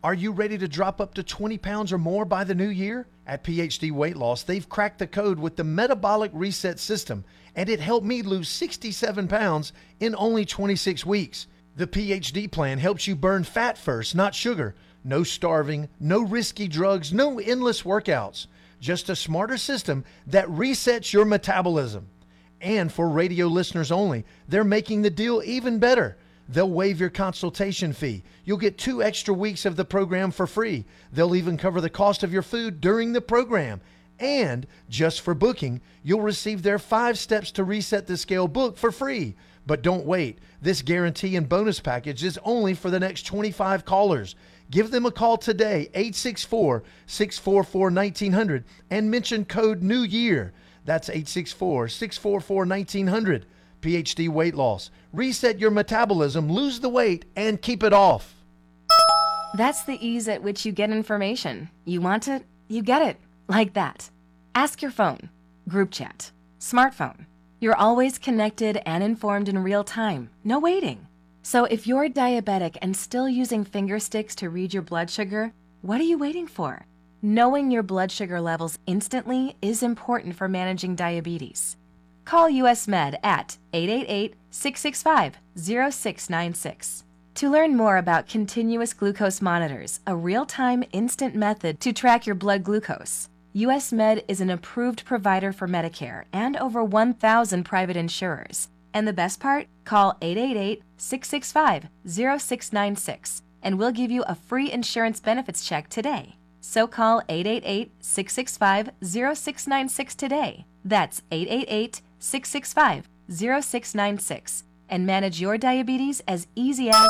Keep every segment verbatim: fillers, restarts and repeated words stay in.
Are you ready to drop up to twenty pounds or more by the new year? At P H D Weight Loss, they've cracked the code with the Metabolic Reset System, and it helped me lose sixty-seven pounds in only twenty-six weeks. The P H D plan helps you burn fat first, not sugar. No starving, no risky drugs, no endless workouts. Just a smarter system that resets your metabolism. And for radio listeners only, they're making the deal even better. They'll waive your consultation fee. You'll get two extra weeks of the program for free. They'll even cover the cost of your food during the program. And just for booking, you'll receive their five steps to reset the scale book for free. But don't wait. This guarantee and bonus package is only for the next twenty-five callers. Give them a call today, eight six four, six four four, one nine zero zero, and mention code New Year. That's eight six four, six four four, one nine zero zero. P H D Weight Loss. Reset your metabolism, lose the weight, and keep it off. That's the ease at which you get information. You want it, you get it. Like that. Ask your phone. Group chat. Smartphone. You're always connected and informed in real time. No waiting. So if you're diabetic and still using finger sticks to read your blood sugar, what are you waiting for? Knowing your blood sugar levels instantly is important for managing diabetes. Call U S Med at eight eight eight, six six five, zero six nine six. To learn more about continuous glucose monitors, a real-time instant method to track your blood glucose, U S Med is an approved provider for Medicare and over one thousand private insurers. And the best part? Call eight eight eight, six six five, zero six nine six and we'll give you a free insurance benefits check today. So call eight eight eight, six six five, zero six nine six today. That's eight eight eight, six six five, zero six nine six and manage your diabetes as easy as...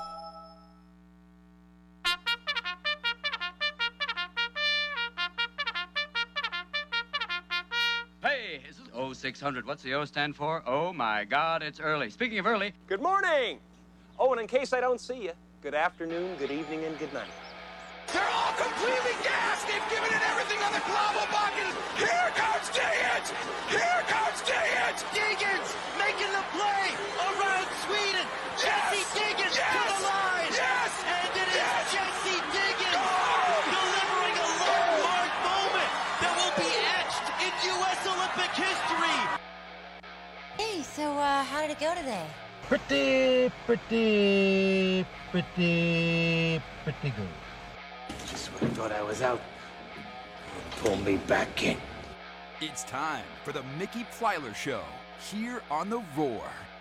Hey, this is oh six hundred. What's the O stand for? Oh, my God, it's early. Speaking of early... Good morning! Oh, and in case I don't see you, good afternoon, good evening, and good night. They're all completely gassed! They've given it everything on the Globalbakken! Here comes Diggins! Here comes Diggins! Diggins making the play around Sweden! Yes! Jesse Diggins yes! to the line! Yes! And it is yes! Jesse Diggins oh! delivering a landmark moment that will be etched in U S Olympic history! Hey, so uh, how did it go today? Pretty, pretty, pretty, pretty good. Just when I thought I was out, pull me back in. It's time for the Mickey Plyler Show, here on The Roar.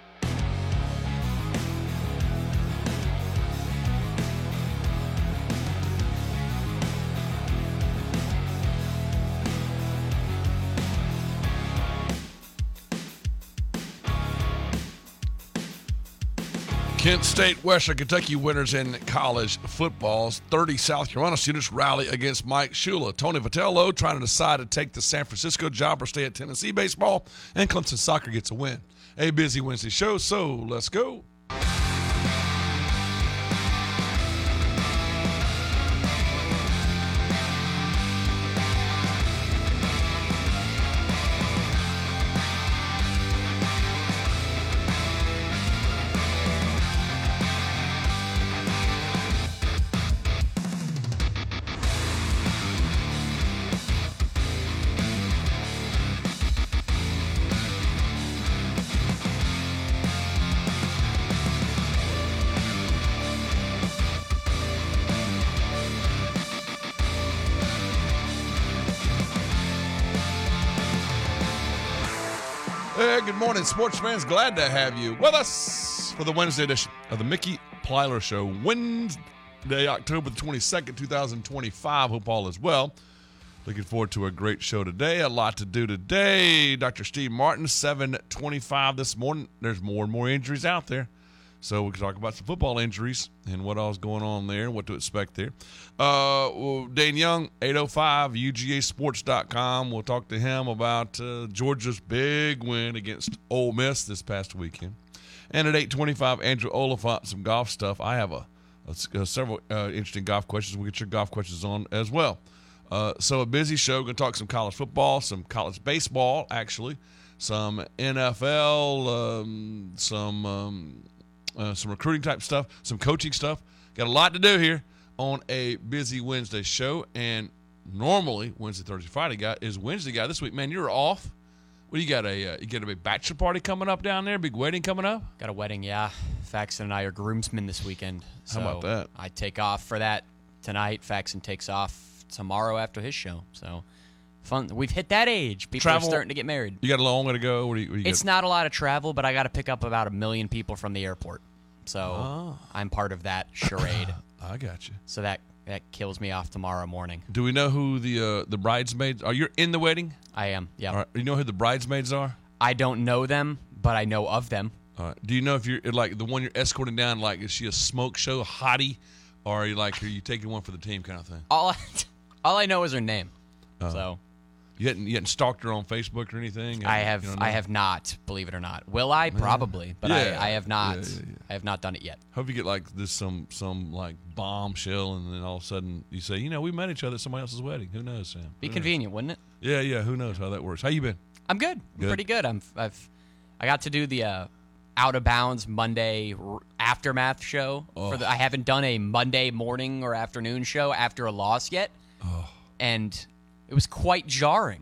Kent State, Western Kentucky winners in college football. thirty South Carolina students rally against Mike Shula. Tony Vitello trying to decide to take the San Francisco job or stay at Tennessee baseball. And Clemson soccer gets a win. A busy Wednesday show, so let's go. Hey, good morning, sports fans. Glad to have you with us for the Wednesday edition of the Mickey Plyler Show. Wednesday, October the twenty-second, two thousand twenty-five. Hope all is well. Looking forward to a great show today. A lot to do today. Doctor Steve Martin, seven twenty-five this morning. There's more and more injuries out there. So we can talk about some football injuries and what all's going on there, what to expect there. Uh, well, Dane Young, eight oh five, U G A sports dot com. We'll talk to him about uh, Georgia's big win against Ole Miss this past weekend. And at eight twenty-five, Andrew Oliphant, some golf stuff. I have a, a, a several uh, interesting golf questions. We'll get your golf questions on as well. Uh, so a busy show. We're going to talk some college football, some college baseball, actually, some N F L, um, some... Um, Uh, some recruiting type stuff, some coaching stuff. Got a lot to do here. on a busy Wednesday show. And normally Wednesday, Thursday, Friday guy is Wednesday guy. This week, man, you're off. What do you got? A uh, you got a big bachelor party coming up down there? Big wedding coming up? Got a wedding, yeah. Faxon and I are groomsmen this weekend. So How about that? I take off for that tonight. Faxon takes off tomorrow after his show. So fun. We've hit that age. People Travel, are starting to get married. You got a long way to go. What do you, what do you it's got? not a lot of travel, but I got to pick up about a million people from the airport. So Oh. I'm part of that charade. I got you. So that that kills me off tomorrow morning. Do we know who the uh, the bridesmaids are? You in the wedding? I am, yeah. All right. You know who the bridesmaids are? I don't know them, but I know of them. All right. Do you know if you're like the one you're escorting down? Like, is she a smoke show hottie, or are you like, are you taking one for the team kind of thing? All I, all I know is her name. Uh, so you hadn't you hadn't stalked her on Facebook or anything? I have You don't know? I have not, believe it or not. Will I? Probably, but Yeah. I, I have not. Yeah, yeah, yeah. I have not done it yet. Hope you get like this some some like bombshell, and then all of a sudden you say, you know, we met each other at somebody else's wedding. Who knows, Sam? Be Who convenient, wouldn't it? knows? Yeah, yeah. Who knows how that works? How you been? I'm good. Good. I'm pretty good. I'm I've I got to do the uh, out of bounds Monday r- aftermath show. Oh. For the, I haven't done a Monday morning or afternoon show after a loss yet, Oh, and it was quite jarring.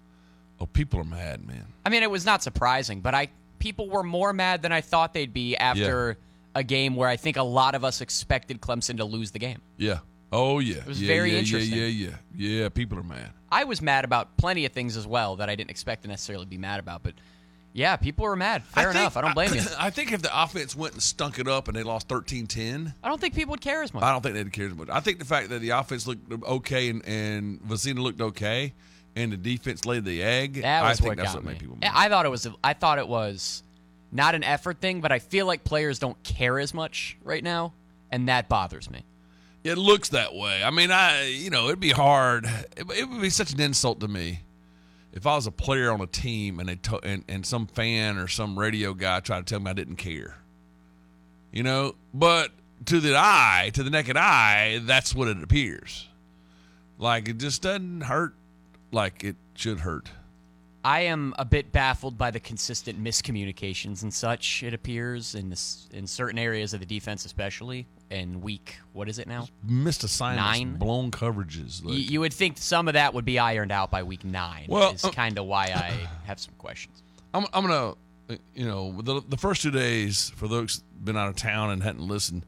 oh, people are mad, man. I mean, it was not surprising, but I people were more mad than I thought they'd be after a game where I think a lot of us expected Clemson to lose the game. Yeah. Oh yeah. It was yeah, very yeah, interesting. Yeah, yeah, yeah. Yeah. People are mad. I was mad about plenty of things as well that I didn't expect to necessarily be mad about, but yeah, people were mad. Fair I think- enough. I don't blame you. I think if the offense went and stunk it up and they lost thirteen ten, I don't think people would care as much. I don't think they'd care as much. I think the fact that the offense looked okay and, and Vicina looked okay and the defense laid the egg, That was I think what that's got what me. made people Yeah, mad. I thought it was. I thought it was not an effort thing, but I feel like players don't care as much right now, and that bothers me. It looks that way. I mean, I you know, it'd be hard. It, it would be such an insult to me if I was a player on a team and they to, and, and some fan or some radio guy tried to tell me I didn't care. You know, but to the eye, to the naked eye, that's what it appears. Like it just doesn't hurt like it should hurt. I am a bit baffled by the consistent miscommunications and such. It appears in this in certain areas of the defense, especially in week. What is it now? Missed assignments, Nine? blown coverages. Y- Like, you would think some of that would be ironed out by week nine. Well, is uh, kind of why I have some questions. I'm, I'm gonna, you know, the the first two days for those been out of town and hadn't listened.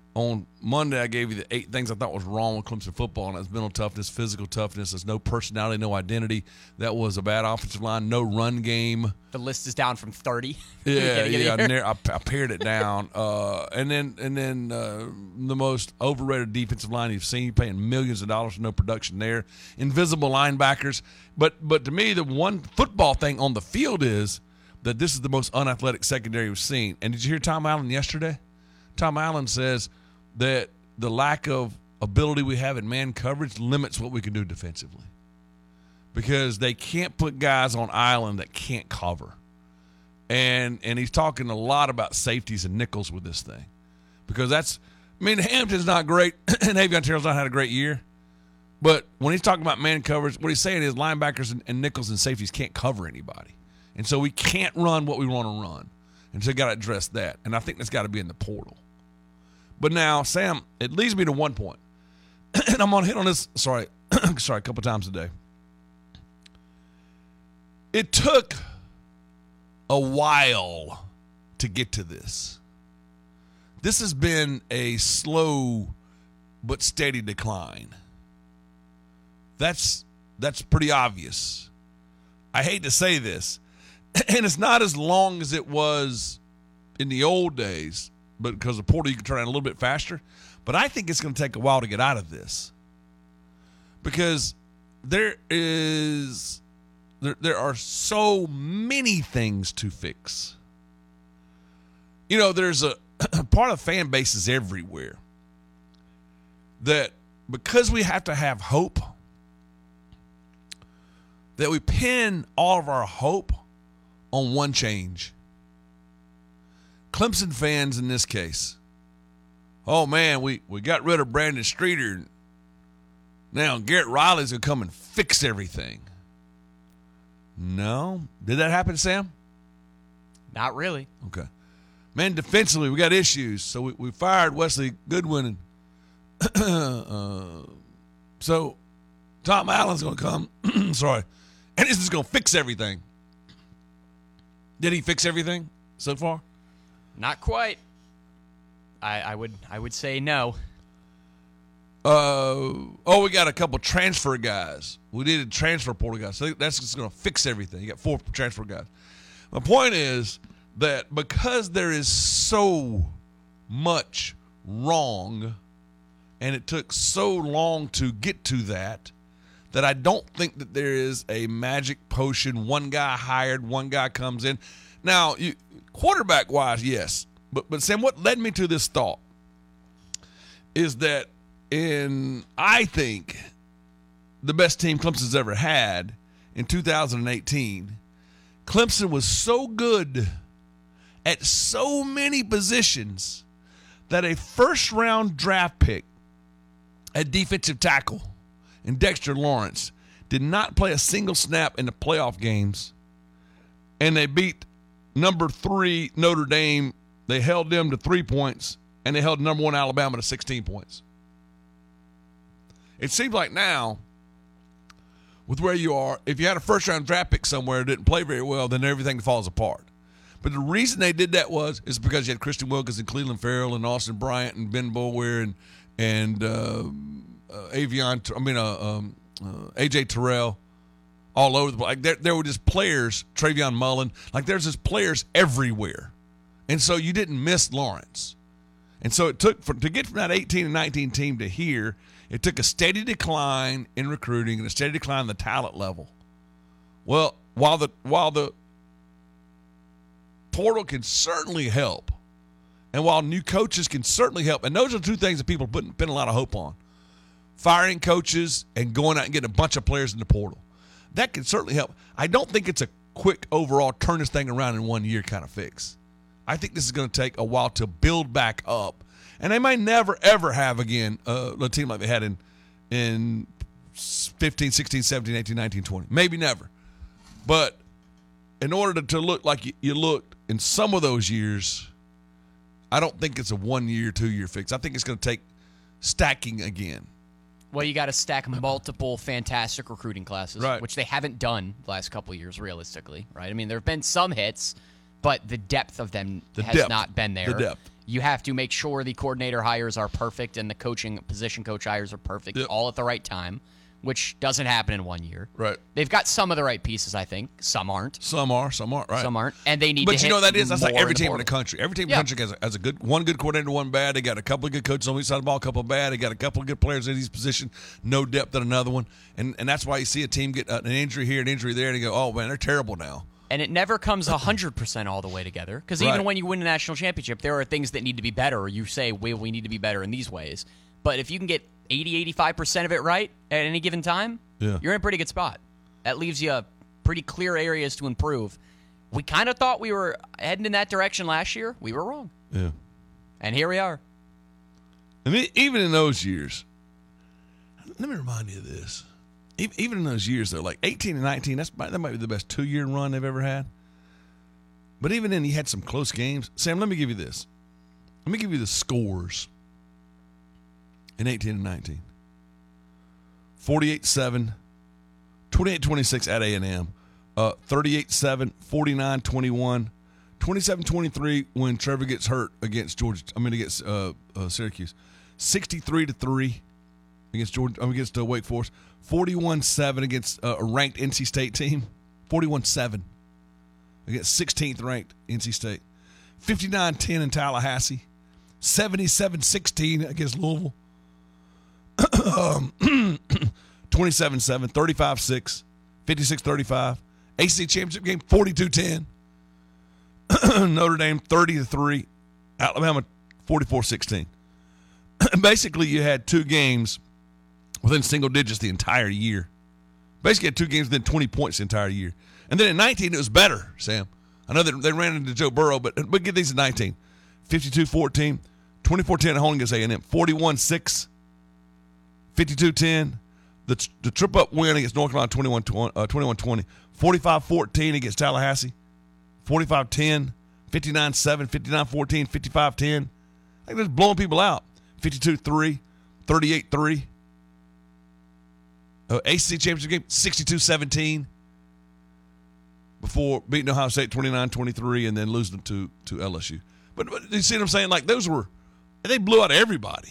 On Monday, I gave you the eight things I thought was wrong with Clemson football, and that's mental toughness, physical toughness. There's no personality, no identity. That was a bad offensive line, no run game. The list is down from thirty. Yeah, Beginning of the yeah, I, year. nar- I, I pared it down, uh, and then and then uh, the most overrated defensive line you've seen, paying millions of dollars for no production there. Invisible linebackers, but but to me, the one football thing on the field is that this is the most unathletic secondary we've seen. And did you hear Tom Allen yesterday? Tom Allen says that the lack of ability we have in man coverage limits what we can do defensively, because they can't put guys on island that can't cover. And and he's talking a lot about safeties and nickels with this thing, because that's, I mean, Hampton's not great and Avion Terrell's not had a great year, but when he's talking about man coverage, what he's saying is linebackers and, and nickels and safeties can't cover anybody, and so we can't run what we want to run, and so got to address that. And I think that's got to be in the portal. But now, Sam, it leads me to one point, and I'm gonna hit on this. Sorry, sorry, a couple times today. It took a while to get to this. This has been a slow but steady decline. That's that's pretty obvious. I hate to say this, and it's not as long as it was in the old days, but because the portal you can turn out a little bit faster. But I think it's going to take a while to get out of this, because there is there there are so many things to fix. You know, there's a part of fan bases everywhere that, because we have to have hope, that we pin all of our hope on one change. Clemson fans in this case, oh man, we, we got rid of Brandon Streeter. Now Garrett Riley's going to come and fix everything. No. Did that happen, Sam? Not really. Okay. Man, defensively, we got issues. So we, we fired Wesley Goodwin and uh, so Tom Allen's going to come. Sorry. And this is going to fix everything. Did he fix everything so far? Not quite. I, I would I would say no. Uh, oh, we got a couple transfer guys. We needed transfer portal guys. So that's just going to fix everything. You got four transfer guys. My point is that because there is so much wrong and it took so long to get to that, that I don't think that there is a magic potion. One guy hired, one guy comes in. Now, you, quarterback-wise, yes. But, but Sam, what led me to this thought is that in, I think, the best team Clemson's ever had in two thousand eighteen, Clemson was so good at so many positions that a first-round draft pick at defensive tackle and Dexter Lawrence did not play a single snap in the playoff games, and they beat number three Notre Dame. They held them to three points, and they held number one Alabama to sixteen points. It seems like now, with where you are, if you had a first-round draft pick somewhere that didn't play very well, then everything falls apart. But the reason they did that was is because you had Christian Wilkins and Cleveland Farrell and Austin Bryant and Ben Boulware and and uh, uh, Avion, I mean, uh, um, uh, A J Terrell, all over the place. Like there, there were just players, Travion Mullen. Like there's just players everywhere, and so you didn't miss Lawrence. And so it took for, to get from that eighteen and nineteen team to here. It took a steady decline in recruiting and a steady decline in the talent level. Well, while the while the portal can certainly help, and while new coaches can certainly help, and those are two things that people are putting, putting a lot of hope on. Firing coaches and going out and getting a bunch of players in the portal. That can certainly help. I don't think it's a quick overall turn this thing around in one year kind of fix. I think this is going to take a while to build back up. And they may never, ever have again uh, a team like they had in in fifteen, sixteen, seventeen, eighteen, nineteen, twenty. Maybe never. But in order to, to look like you, you looked in some of those years, I don't think it's a one-year, two-year fix. I think it's going to take stacking again. Well, you got to stack multiple fantastic recruiting classes, right, which they haven't done the last couple of years, realistically, right? I mean, there have been some hits, but the depth of them the has depth. not been there. The depth. You have to make sure the coordinator hires are perfect and the coaching position coach hires are perfect, yep, all at the right time, which doesn't happen in one year. Right. They've got some of the right pieces, I think. Some aren't. Some are. Some aren't. Right. Some aren't. And they need but to you hit know that is that's like more every in the team in portal. the country. Every team in Yeah. the country has a, has a good one good coordinator, one bad. They got a couple of good coaches on each side of the ball, a couple of bad. They got a couple of good players in each position, no depth in another one, and and that's why you see a team get an injury here, an injury there, and you go, oh man, they're terrible now. And it never comes one hundred percent all the way together. Because even Right. when you win a national championship, there are things that need to be better, or you say, well, we need to be better in these ways. But if you can get eighty, eighty-five percent of it right at any given time, Yeah. you're in a pretty good spot. That leaves you pretty clear areas to improve. We kind of thought we were heading in that direction last year. We were wrong. Yeah. And here we are. I mean, even in those years, let me remind you of this. E- Even in those years, though, like eighteen and nineteen, that's that might be the best two-year run they've ever had. But even then, you had some close games. Sam, let me give you this. Let me give you the scores in eighteen and nineteen. forty-eight seven, twenty-eight twenty-six at A and M, uh, thirty-eight seven, forty-nine twenty-one, twenty-seven twenty-three when Trevor gets hurt against Georgia. I mean, against uh, uh, Syracuse. sixty-three to three against Georgia. I mean, against uh, Wake Forest. forty-one seven against uh, a ranked N C State team. forty-one seven against sixteenth ranked N C State. fifty-nine ten in Tallahassee. seventy-seven sixteen against Louisville. um, twenty-seven seven, thirty-five six, fifty-six thirty-five. A C C Championship game, forty-two ten. Notre Dame, thirty to three. Alabama, forty-four sixteen. Basically, you had two games within single digits the entire year. Basically, had two games within twenty points the entire year. And then in nineteen, it was better, Sam. I know that they ran into Joe Burrow, but, but get these in nineteen. fifty-two fourteen, twenty-four ten at home against A and M. forty-one six, fifty-two ten. The, the trip-up win against North Carolina, twenty-one twenty. forty-five fourteen against Tallahassee. forty-five ten, fifty-nine seven, fifty-nine fourteen, fifty-five ten. Like they're just blowing people out. fifty-two three, thirty-eight three. Uh, A C C championship game, sixty-two seventeen. Before beating Ohio State twenty-nine twenty-three and then losing to, to L S U. But, but you see what I'm saying? Like, those were, they blew out everybody.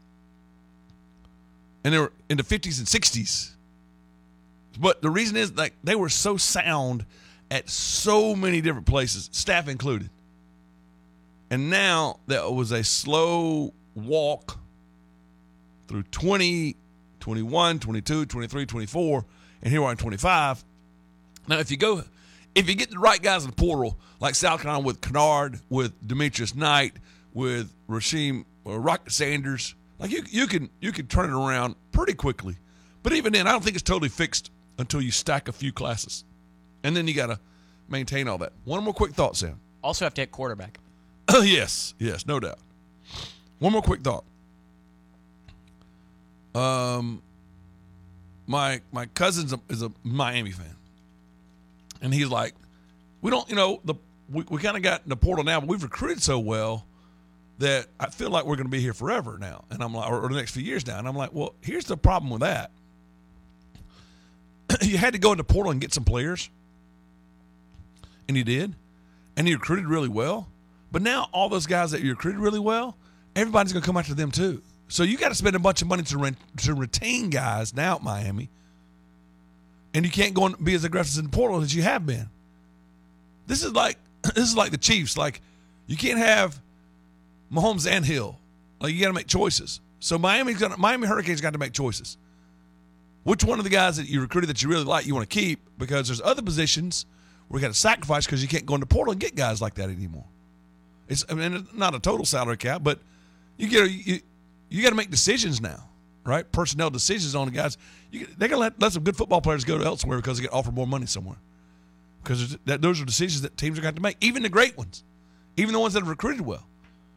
And they were in the fifties and sixties. But the reason is, like, they were so sound at so many different places, staff included. And now that was a slow walk through twenty, twenty-one, twenty-two, twenty-three, twenty-four, and here we are in twenty-five. Now, if you go, if you get the right guys in the portal, like South Carolina with Kennard, with Demetrius Knight, with Rasheem or Rocket Sanders, like you, you can you can turn it around pretty quickly. But even then, I don't think it's totally fixed until you stack a few classes, and then you got to maintain all that. One more quick thought, Sam. Also have to hit quarterback. yes, yes, no doubt. One more quick thought. Um, my my cousin is a Miami fan, and he's like, we don't, you know, the we, we kind of got in the portal now, but we've recruited so well that I feel like we're going to be here forever now, and I'm like, or, or the next few years now, and I'm like, well, here's the problem with that. You had to go into portal and get some players, and you did, and you recruited really well. But now all those guys that you recruited really well, everybody's going to come after them too. So you got to spend a bunch of money to rent, to retain guys now at Miami, and you can't go and be as aggressive in the portal as you have been. This is like this is like the Chiefs. Like, you can't have Mahomes and Hill. Like, you got to make choices. So Miami's gonna Miami Hurricanes got to make choices. Which one of the guys that you recruited that you really like you want to keep? Because there's other positions where you got to sacrifice because you can't go into portal and get guys like that anymore. It's I mean it's not a total salary cap, but you get you you got to make decisions now, right? Personnel decisions on the guys. You, they're gonna let, let some good football players go to elsewhere because they get offered more money somewhere. Because that, those are decisions that teams are going to make, even the great ones, even the ones that have recruited well.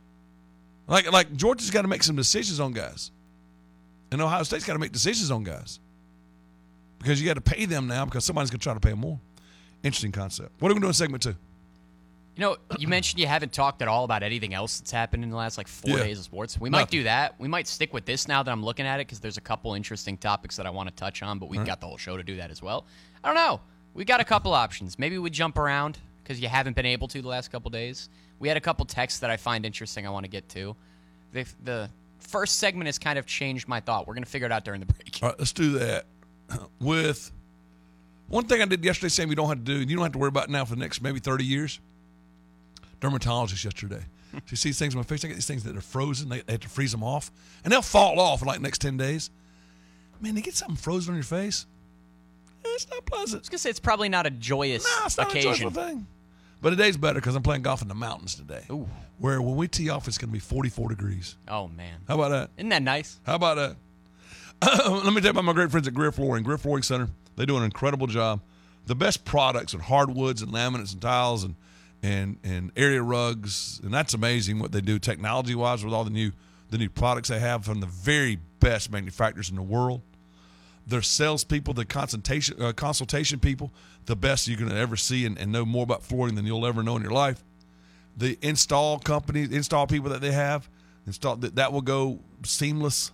Like like Georgia's got to make some decisions on guys, and Ohio State's got to make decisions on guys because you got to pay them now because somebody's going to try to pay them more. Interesting concept. What are we doing in segment two? You know, you mentioned you haven't talked at all about anything else that's happened in the last, like, four Yeah. days of sports. We Nothing. might do that. We might stick with this now that I'm looking at it because there's a couple interesting topics that I want to touch on, but we've All right. got the whole show to do that as well. I don't know. We got a couple options. Maybe we jump around because you haven't been able to the last couple days. We had a couple texts that I find interesting I want to get to. The, the first segment has kind of changed my thought. We're going to figure it out during the break. All right, let's do that. With one thing I did yesterday, Sam, you don't have to do, and you don't have to worry about now for the next maybe thirty years. Dermatologist yesterday. So you see these things on my face? I get these things that are frozen. They, they have to freeze them off, and they'll fall off in like the next ten days. Man, to get something frozen on your face, it's not pleasant. I was going to say it's probably not a joyous No, it's not occasion. a joyful thing. But today's better because I'm playing golf in the mountains today. Ooh. Where when we tee off, it's going to be forty-four degrees. Oh, man. How about that? Isn't that nice? How about that? Let me tell you about my great friends at Greer Flooring. Greer Flooring Center. They do an incredible job. The best products and hardwoods and laminates and tiles and and and area rugs, and that's amazing what they do technology-wise with all the new the new products they have from the very best manufacturers in the world. Their salespeople, the consultation uh, consultation people, the best you can ever see and, and know more about flooring than you'll ever know in your life. The install companies, install people that they have, install that, that will go seamless.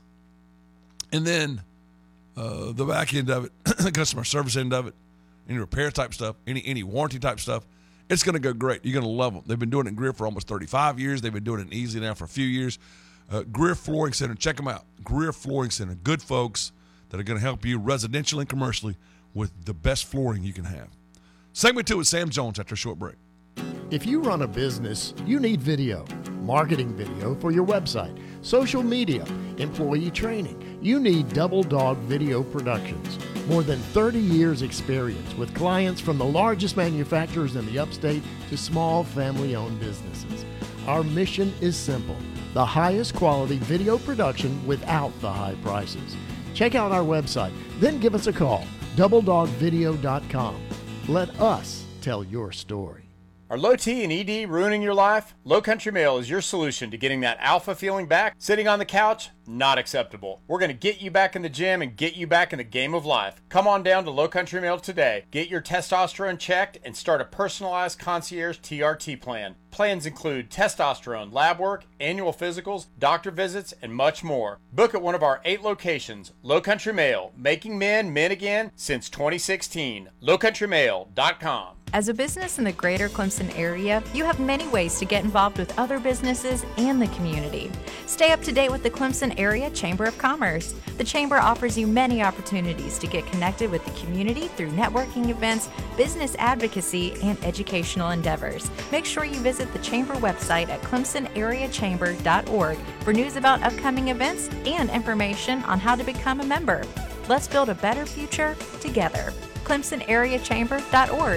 And then uh, the back end of it, the customer service end of it, any repair type stuff, any any warranty type stuff, it's going to go great. You're going to love them. They've been doing it in Greer for almost thirty-five years. They've been doing it in Easy now for a few years. Uh, Greer Flooring Center, check them out. Greer Flooring Center, good folks that are going to help you residentially and commercially with the best flooring you can have. Segment two with Sam Jones after a short break. If you run a business, you need video, marketing video for your website, social media, employee training. You need Double Dog Video Productions. More than thirty years experience with clients from the largest manufacturers in the upstate to small family-owned businesses. Our mission is simple: the highest quality video production without the high prices. Check out our website, then give us a call, double dog video dot com. Let us tell your story. Are low T and E D ruining your life? Low Country Mail is your solution to getting that alpha feeling back. Sitting on the couch, Not acceptable. We're going to get you back in the gym and get you back in the game of life. Come on down to Low Country Mail today. Get your testosterone checked and start a personalized concierge T R T plan. Plans include testosterone, lab work, annual physicals, doctor visits, and much more. Book at one of our eight locations. Low Country Mail, making men men again since twenty sixteen. low country mail dot com. As a business in the greater Clemson area, you have many ways to get involved with other businesses and the community. Stay up to date with the Clemson Area Chamber of Commerce. The Chamber offers you many opportunities to get connected with the community through networking events, business advocacy, and educational endeavors. Make sure you visit the Chamber website at clemson area chamber dot org for news about upcoming events and information on how to become a member. Let's build a better future together. clemson area chamber dot org.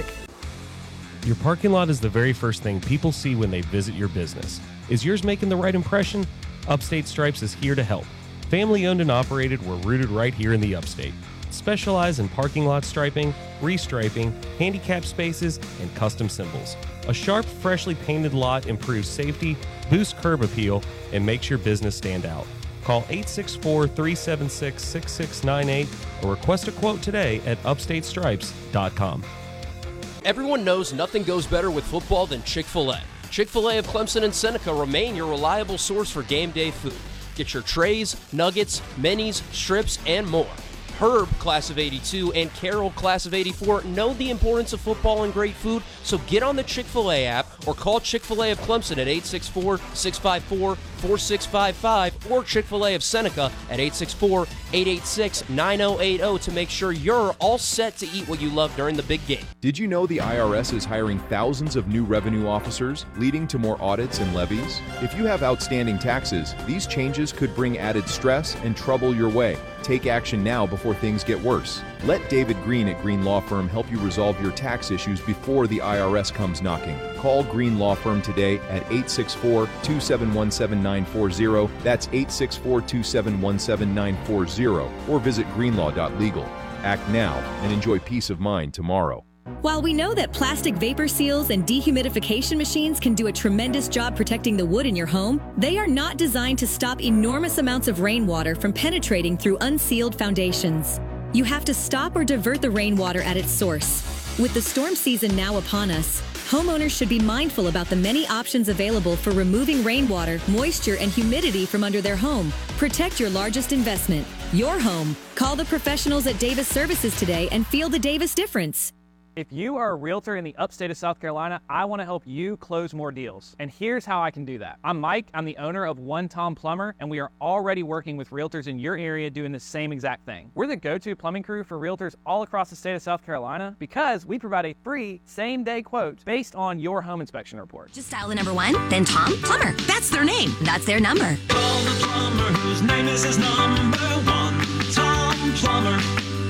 Your parking lot is the very first thing people see when they visit your business. Is yours making the right impression? Upstate Stripes is here to help. Family owned and operated, we're rooted right here in the Upstate. Specialize in parking lot striping, restriping, handicap spaces, and custom symbols. A sharp, freshly painted lot improves safety, boosts curb appeal, and makes your business stand out. Call eight six four, three seven six, six six nine eight or request a quote today at upstate stripes dot com. Everyone knows nothing goes better with football than Chick-fil-A. Chick-fil-A of Clemson and Seneca remain your reliable source for game day food. Get your trays, nuggets, minis, strips, and more. Herb, class of eighty-two, and Carol, class of eighty-four, know the importance of football and great food, so get on the Chick-fil-A app or call Chick-fil-A of Clemson at eight six four, six five four, four six five five or Chick-fil-A of Seneca at eight six four, eight eight six, nine zero eight zero to make sure you're all set to eat what you love during the big game. Did you know the I R S is hiring thousands of new revenue officers, leading to more audits and levies? If you have outstanding taxes, these changes could bring added stress and trouble your way. Take action now before things get worse. Let David Green at Green Law Firm help you resolve your tax issues before the I R S comes knocking. Call Green Law Firm today at eight six four, two seven one, seven nine four zero. That's eight six four, two seven one, seven nine four zero. Or visit greenlaw dot legal. Act now and enjoy peace of mind tomorrow. While we know that plastic vapor seals and dehumidification machines can do a tremendous job protecting the wood in your home, they are not designed to stop enormous amounts of rainwater from penetrating through unsealed foundations. You have to stop or divert the rainwater at its source. With the storm season now upon us, homeowners should be mindful about the many options available for removing rainwater, moisture, and humidity from under their home. Protect your largest investment, your home. Call the professionals at Davis Services today and feel the Davis difference. If you are a realtor in the upstate of South Carolina, I want to help you close more deals. And here's how I can do that. I'm Mike, I'm the owner of One Tom Plumber, and we are already working with realtors in your area doing the same exact thing. We're the go-to plumbing crew for realtors all across the state of South Carolina because we provide a free same-day quote based on your home inspection report. Just dial the number one, then Tom Plumber. That's their name. That's their number. Call the plumber whose name is his number one. Tom Plumber.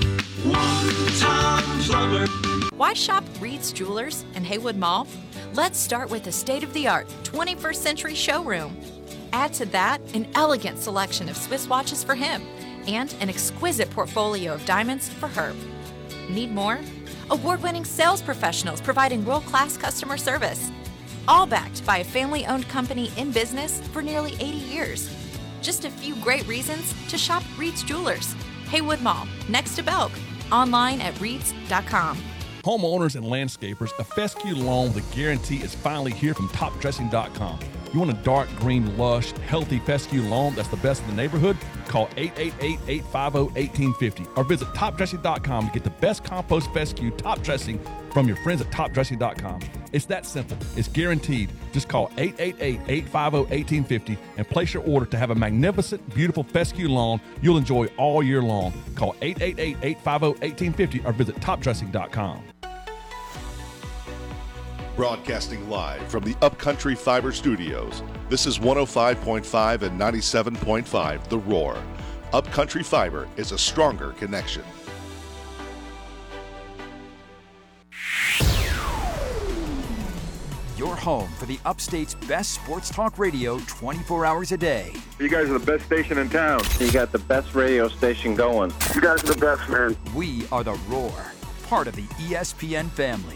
One Tom Plumber. Why shop Reed's Jewelers in Haywood Mall? Let's start with a state-of-the-art twenty-first century showroom. Add to that an elegant selection of Swiss watches for him and an exquisite portfolio of diamonds for her. Need more? Award-winning sales professionals providing world-class customer service. All backed by a family-owned company in business for nearly eighty years. Just a few great reasons to shop Reed's Jewelers, Haywood Mall, next to Belk. Online at reeds dot com. Homeowners and landscapers, a fescue lawn with a guarantee is finally here from top dressing dot com. You want a dark green, lush, healthy fescue lawn that's the best in the neighborhood? Call eight eight eight, eight five zero, one eight five zero or visit top dressing dot com to get the best compost fescue top dressing from your friends at top dressing dot com. It's that simple. It's guaranteed. Just call eight eight eight, eight five zero, one eight five zero and place your order to have a magnificent, beautiful fescue lawn you'll enjoy all year long. Call eight eight eight, eight five zero, one eight five zero or visit top dressing dot com. Broadcasting live from the Upcountry Fiber Studios, this is one oh five point five and ninety-seven point five The Roar. Upcountry Fiber is a stronger connection. Your home for the Upstate's best sports talk radio twenty-four hours a day. You guys are the best station in town. You got the best radio station going. You guys are the best, man. We are The Roar, part of the E S P N family.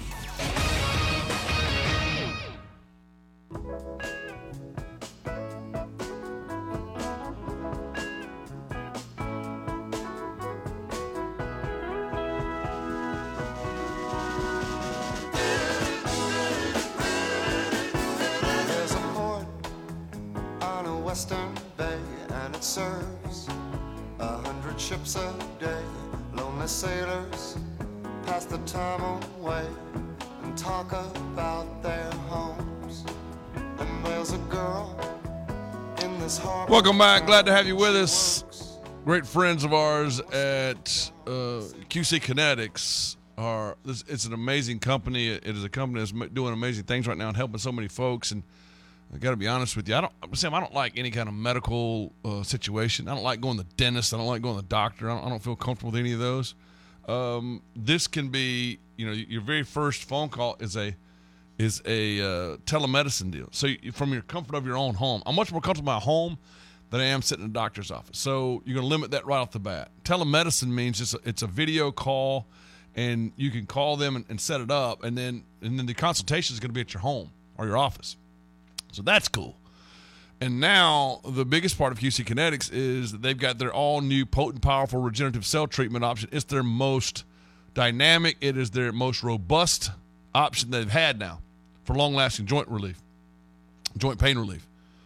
ships a day, lonely sailors pass the time away and talk about their homes. And there's a girl in this harbor. Welcome back. Glad to have you with us. Great friends of ours at uh, Q C Kinetics. Are this? It's an amazing company. It is a company that's doing amazing things right now and helping so many folks. And I got to be honest with you, I don't, Sam. I don't like any kind of medical uh, situation. I don't like going to the dentist. I don't like going to the doctor. I don't, I don't feel comfortable with any of those. Um, this can be, you know, your very first phone call is a is a uh, telemedicine deal. So you, from your comfort of your own home, I'm much more comfortable in my home than I am sitting in a doctor's office. So you're going to limit that right off the bat. Telemedicine means just a, it's a video call, and you can call them and, and set it up, and then and then the consultation is going to be at your home or your office. So that's cool. And now the biggest part of Q C Kinetics is that they've got their all-new potent, powerful regenerative cell treatment option. It's their most dynamic. It is their most robust option they've had now for long-lasting joint relief, joint pain relief.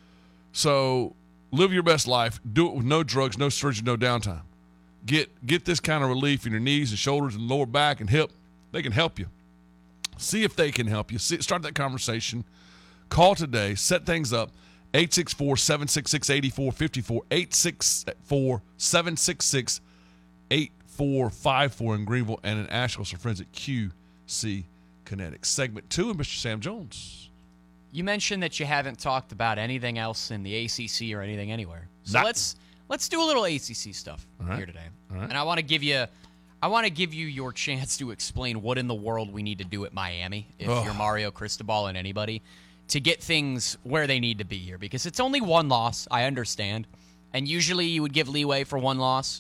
So live your best life. Do it with no drugs, no surgery, no downtime. Get get this kind of relief in your knees and shoulders and lower back and hip. They can help you. See if they can help you. See, start that conversation. Call today. Set things up. eight six four, seven six six, eight four five four. eight six four, seven six six, eight four five four in Greenville and in Asheville. So friends at Q C Kinetics. Segment two and Mister Sam Jones. You mentioned that you haven't talked about anything else in the A C C or anything anywhere. So Not- let's let's do a little A C C stuff All right. here today. All right. And I want to give you I want to give you your chance to explain what in the world we need to do at Miami if Ugh. you're Mario Cristobal and anybody to get things where they need to be here, because it's only one loss, I understand. And usually you would give leeway for one loss,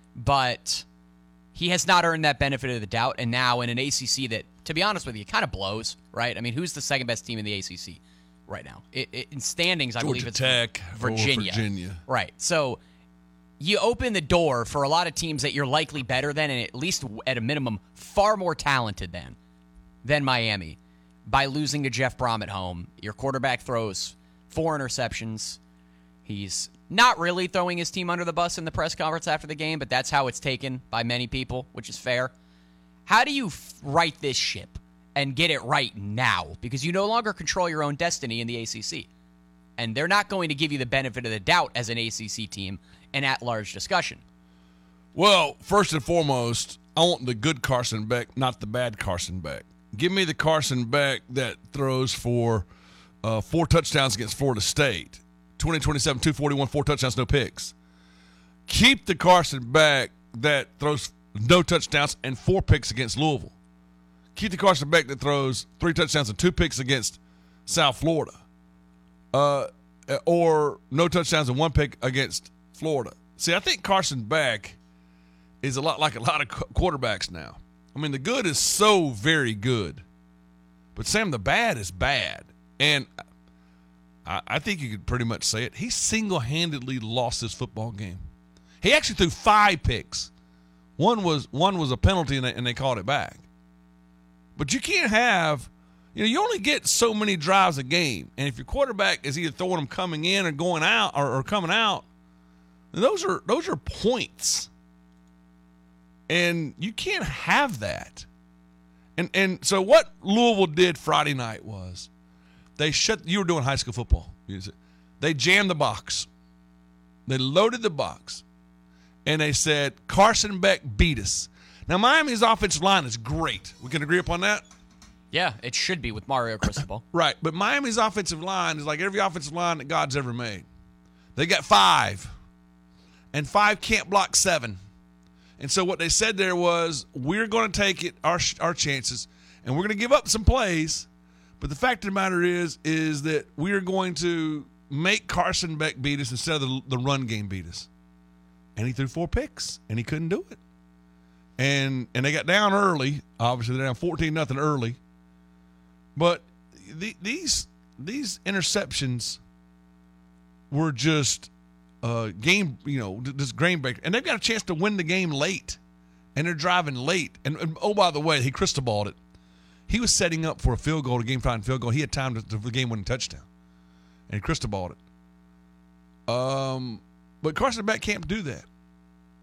but he has not earned that benefit of the doubt. And now in an A C C that, to be honest with you, kind of blows, right? I mean, who's the second best team in the A C C right now? It, it, in standings, I Georgia believe it's Tech or Virginia. Virginia. Right. So you open the door for a lot of teams that you're likely better than, and at least at a minimum, far more talented than, than Miami, by losing to Jeff Brom at home. Your quarterback throws four interceptions. He's not really throwing his team under the bus in the press conference after the game, but that's how it's taken by many people, which is fair. How do you f- right this ship and get it right now? Because you no longer control your own destiny in the A C C. And they're not going to give you the benefit of the doubt as an A C C team in at-large discussion. Well, first and foremost, I want the good Carson Beck, not the bad Carson Beck. Give me the Carson Beck that throws for uh, four touchdowns against Florida State. twenty twenty-seven, two forty-one, four touchdowns, no picks. Keep the Carson Beck that throws no touchdowns and four picks against Louisville. Keep the Carson Beck that throws three touchdowns and two picks against South Florida. Uh, or no touchdowns and one pick against Florida. See, I think Carson Beck is a lot like a lot of qu- quarterbacks now. I mean, the good is so very good. But, Sam, the bad is bad. And I, I think you could pretty much say it. He single-handedly lost this football game. He actually threw five picks. One was one was a penalty, and they, and they called it back. But you can't have – you know, you only get so many drives a game. And if your quarterback is either throwing them coming in or going out or, or coming out, those are those are points. And you can't have that. And and so what Louisville did Friday night was they shut – you were doing high school football. They jammed the box. They loaded the box. And they said, Carson Beck beat us. Now, Miami's offensive line is great. We can agree upon that? Yeah, it should be with Mario Cristobal. Right, but Miami's offensive line is like every offensive line that God's ever made. They got five. And five can't block seven. And so what they said there was, we're going to take it, our our chances, and we're going to give up some plays. But the fact of the matter is, is that we are going to make Carson Beck beat us instead of the, the run game beat us. And he threw four picks, and he couldn't do it. And and they got down early. Obviously, they're down fourteen nothing early. But the, these these interceptions were just uh, game, you know, this game breaker. And they've got a chance to win the game late. And they're driving late. And, and oh, by the way, he Cristobal'd it. He was setting up for a field goal, a game-tying field goal. He had time to, to the game-winning touchdown. And he Cristobal'd it. Um, but Carson Beck can't do that.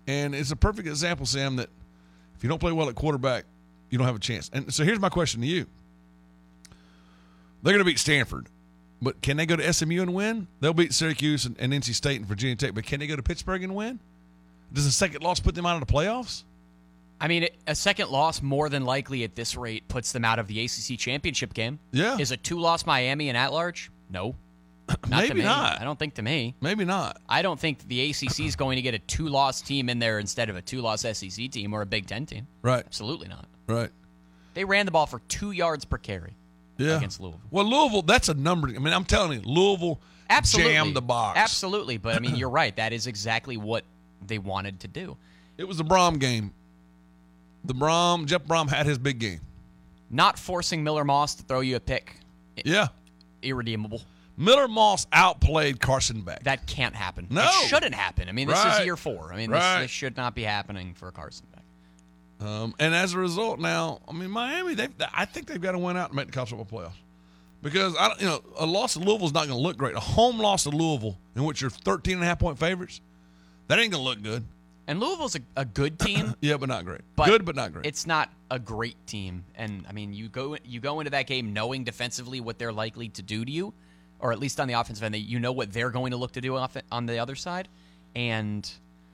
And it's a perfect example, Sam, that if you don't play well at quarterback, you don't have a chance. And so here's my question to you. They're going to beat Stanford, but can they go to S M U and win? They'll beat Syracuse and, and N C State and Virginia Tech, but can they go to Pittsburgh and win? Does a second loss put them out of the playoffs? I mean, a second loss more than likely at this rate puts them out of the A C C championship game. Yeah. Is a two-loss Miami an at-large? No. Not Maybe to me. not. I don't think to me. Maybe not. I don't think the A C C is going to get a two-loss team in there instead of a two-loss S E C team or a Big Ten team. Right. Absolutely not. Right. They ran the ball for two yards per carry Yeah. against Louisville. Well, Louisville, that's a number. I mean, I'm telling you, Louisville Absolutely. jammed the box. Absolutely. But, I mean, you're right. That is exactly what they wanted to do. It was the Brom game. The Brom, Jeff Brom had his big game. Not forcing Miller Moss to throw you a pick. Yeah. Irredeemable. Miller Moss outplayed Carson Beck. That can't happen. No. It shouldn't happen. I mean, this Right. is year four. I mean, Right. this, this should not be happening for Carson Beck. Um, and as a result, now, I mean, Miami, they I think they've got to win out and make the college football playoffs. Because, I don't, you know, a loss to Louisville is not going to look great. A home loss to Louisville, in which you're thirteen and a half point favorites, that ain't going to look good. And Louisville's a, a good team. Yeah, but not great. But good, but not great. It's not a great team. And, I mean, you go you go into that game knowing defensively what they're likely to do to you, or at least on the offensive end, you know what they're going to look to do off on the other side. And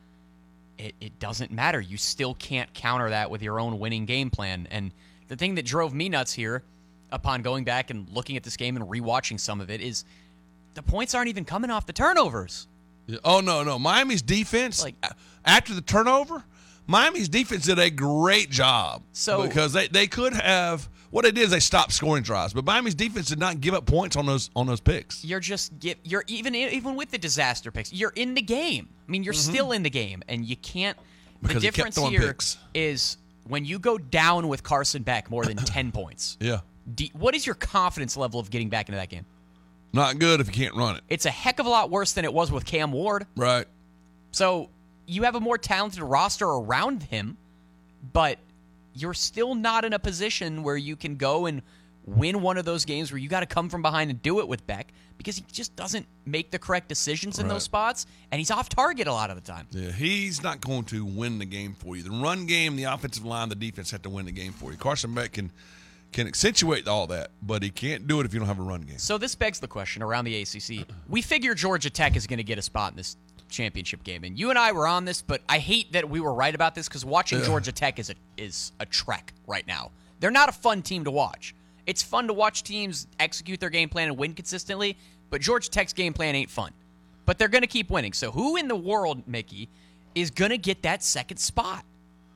it, it doesn't matter. You still can't counter that with your own winning game plan. And the thing that drove me nuts here, upon going back and looking at this game and rewatching some of it, is the points aren't even coming off the turnovers. Yeah. Oh, no, no. Miami's defense, like after the turnover, Miami's defense did a great job. So because they, they could have what they did is they stopped scoring drives, but Miami's defense did not give up points on those on those picks. You're just get you're even even with the disaster picks, you're in the game. I mean, you're Mhm. still in the game, and you can't. Because the they kept difference throwing here picks. is when you go down with Carson Beck more than ten points. Yeah. Do, what is your confidence level of getting back into that game? Not good if you can't run it. It's a heck of a lot worse than it was with Cam Ward. Right. So you have a more talented roster around him, but you're still not in a position where you can go and win one of those games where you got to come from behind and do it with Beck, because he just doesn't make the correct decisions in Right. those spots, and he's off target a lot of the time. Yeah, he's not going to win the game for you. The run game, the offensive line, the defense have to win the game for you. Carson Beck can can accentuate all that, but he can't do it if you don't have a run game. So this begs the question around the A C C. We figure Georgia Tech is going to get a spot in this championship game, and you and I were on this, but I hate that we were right about this, because watching Yeah. Georgia Tech is a is a trek right now. They're not a fun team to watch. It's fun to watch teams execute their game plan and win consistently, but Georgia Tech's game plan ain't fun. But they're going to keep winning. So who in the world, Mickey, is going to get that second spot?